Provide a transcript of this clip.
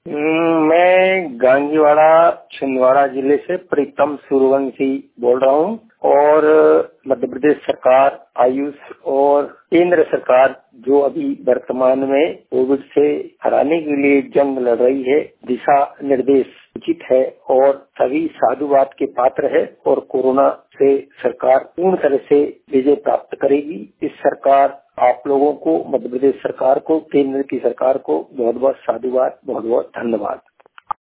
मैं गांगीवाड़ा छिंदवाड़ा जिले से प्रीतम सूर्यवंशी बोल रहा हूँ और मध्य प्रदेश सरकार, आयुष और केंद्र सरकार जो अभी वर्तमान में कोविड से हराने के लिए जंग लड़ रही है, दिशा निर्देश उचित है और सभी साधुवाद के पात्र है और कोरोना से सरकार पूर्ण तरह से विजय प्राप्त करेगी। इस सरकार आप लोगों को, मध्य प्रदेश सरकार को, केंद्र की सरकार को बहुत बहुत साधुवाद, बहुत बहुत धन्यवाद।